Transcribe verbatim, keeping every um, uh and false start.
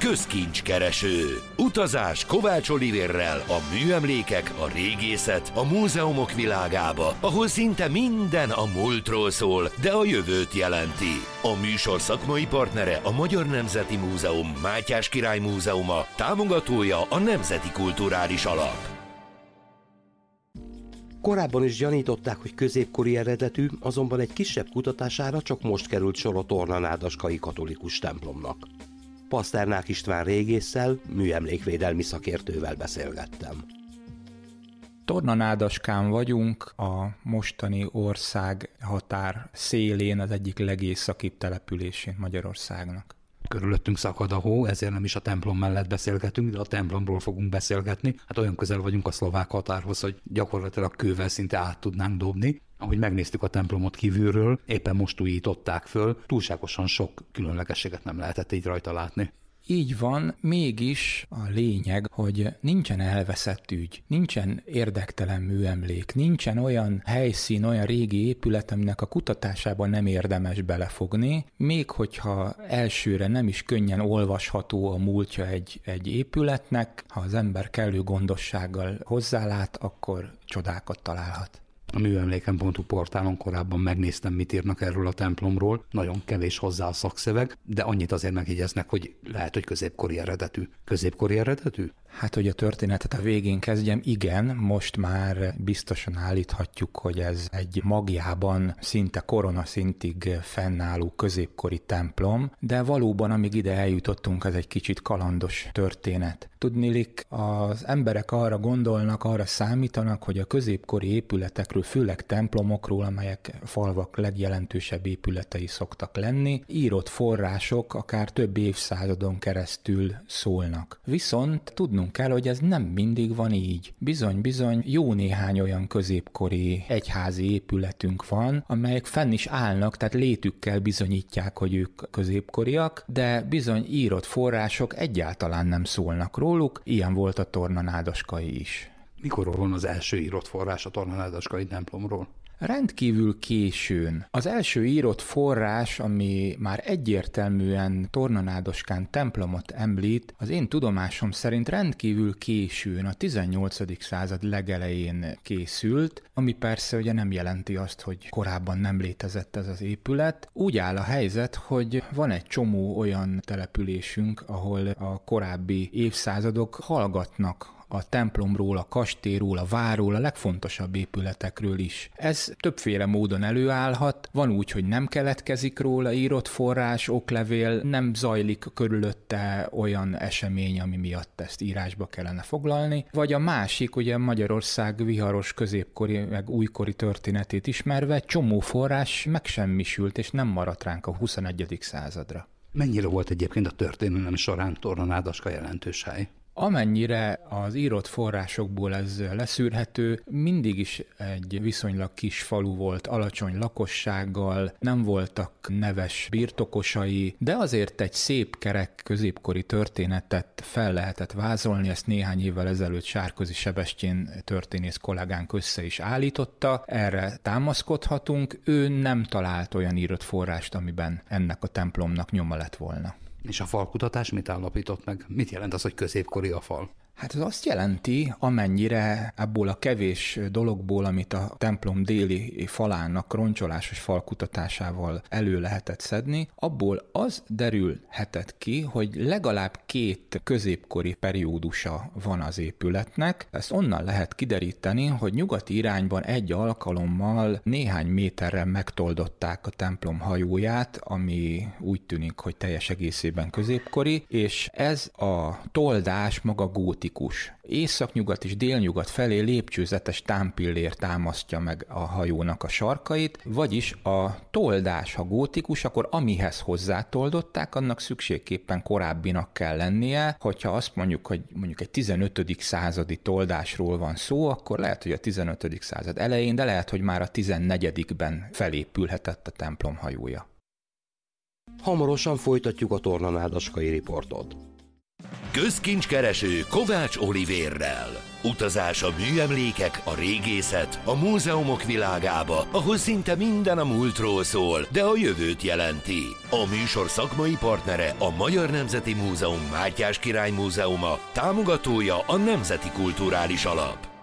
Közkincskereső. Utazás Kovács Olivérrel a műemlékek, a régészet, a múzeumok világába, ahol szinte minden a múltról szól, de a jövőt jelenti. A műsor szakmai partnere a Magyar Nemzeti Múzeum, Mátyás Király Múzeuma, támogatója a Nemzeti Kulturális Alap. Korábban is gyanították, hogy középkori eredetű, azonban egy kisebb kutatására csak most került sor a tornanádaskai katolikus templomnak. Paszternák István régésszel, műemlékvédelmi szakértővel beszélgettem. Tornanádaskán vagyunk, a mostani ország határ szélén, az egyik legészakibb településén Magyarországnak. Körülöttünk szakad a hó, ezért nem is a templom mellett beszélgetünk, de a templomról fogunk beszélgetni. Hát olyan közel vagyunk a szlovák határhoz, hogy gyakorlatilag kővel szinte át tudnánk dobni. Ahogy megnéztük a templomot kívülről, éppen most újították föl, túlságosan sok különlegességet nem lehetett így rajta látni. Így van, mégis a lényeg, hogy nincsen elveszett ügy, nincsen érdektelen műemlék, nincsen olyan helyszín, olyan régi épület, aminek a kutatásában nem érdemes belefogni, még hogyha elsőre nem is könnyen olvasható a múltja egy, egy épületnek, ha az ember kellő gondossággal hozzálát, akkor csodákat találhat. A műemléken pont hu portálon korábban megnéztem, mit írnak erről a templomról. Nagyon kevés hozzá a szakszöveg, de annyit azért megjegyeznek, hogy lehet, hogy középkori eredetű. Középkori eredetű? Hát, hogy a történetet a végén kezdjem, igen, most már biztosan állíthatjuk, hogy ez egy magjában szinte koronaszintig fennálló középkori templom, de valóban, amíg ide eljutottunk, ez egy kicsit kalandos történet. Tudniillik, az emberek arra gondolnak, arra számítanak, hogy a középkori épületekről, főleg templomokról, amelyek falvak legjelentősebb épületei szoktak lenni, írott források akár több évszázadon keresztül szólnak. Viszont tudnunk kell, hogy ez nem mindig van így. Bizony-bizony jó néhány olyan középkori egyházi épületünk van, amelyek fenn is állnak, tehát létükkel bizonyítják, hogy ők középkoriak, de bizony írott források egyáltalán nem szólnak róluk, ilyen volt a tornanádaskai is. Mikorról van az első írott forrás a tornanádaskai templomról? Rendkívül későn. Az első írott forrás, ami már egyértelműen Tornanádaskán templomot említ, az én tudomásom szerint rendkívül későn, a tizennyolcadik század legelején készült, ami persze ugye nem jelenti azt, hogy korábban nem létezett ez az épület. Úgy áll a helyzet, hogy van egy csomó olyan településünk, ahol a korábbi évszázadok hallgatnak a templomról, a kastélyról, a várról, a legfontosabb épületekről is. Ez többféle módon előállhat, van úgy, hogy nem keletkezik róla írott forrás, oklevél, nem zajlik körülötte olyan esemény, ami miatt ezt írásba kellene foglalni, vagy a másik, ugye Magyarország viharos középkori, meg újkori történetét ismerve, csomó forrás megsemmisült, és nem maradt ránk a huszonegyedik századra. Mennyire volt egyébként a történelem során Tornanádaska jelentős hely? Amennyire az írott forrásokból ez leszűrhető, mindig is egy viszonylag kis falu volt, alacsony lakossággal, nem voltak neves birtokosai, de azért egy szép kerek középkori történetet fel lehetett vázolni, ezt néhány évvel ezelőtt Sárközi Sebestyén történész kollégánk össze is állította, erre támaszkodhatunk, ő nem talált olyan írott forrást, amiben ennek a templomnak nyoma lett volna. És a falkutatás mit állapított meg? Mit jelent az, hogy középkori a fal? Hát ez azt jelenti, amennyire abból a kevés dologból, amit a templom déli falának roncsolásos falkutatásával elő lehetett szedni, abból az derülhetett ki, hogy legalább két középkori periódusa van az épületnek. Ezt onnan lehet kideríteni, hogy nyugati irányban egy alkalommal néhány méterrel megtoldották a templom hajóját, ami úgy tűnik, hogy teljes egészében középkori, és ez a toldás maga gótikus. Északnyugat és délnyugat felé lépcsőzetes támpillér támasztja meg a hajónak a sarkait, vagyis a toldás, ha gótikus, akkor amihez hozzátoldották, annak szükségképpen korábbinak kell lennie. Hogyha azt mondjuk, hogy mondjuk egy tizenötödik századi toldásról van szó, akkor lehet, hogy a tizenötödik század elején, de lehet, hogy már a tizennegyedikben felépülhetett a templom hajója. Hamarosan folytatjuk a tornanádaskai riportot. Közkincskereső Kovács Olivérrel. Utazás a műemlékek, a régészet, a múzeumok világába, ahol szinte minden a múltról szól, de a jövőt jelenti. A műsor szakmai partnere a Magyar Nemzeti Múzeum Mátyás Király Múzeuma, támogatója a Nemzeti Kulturális Alap.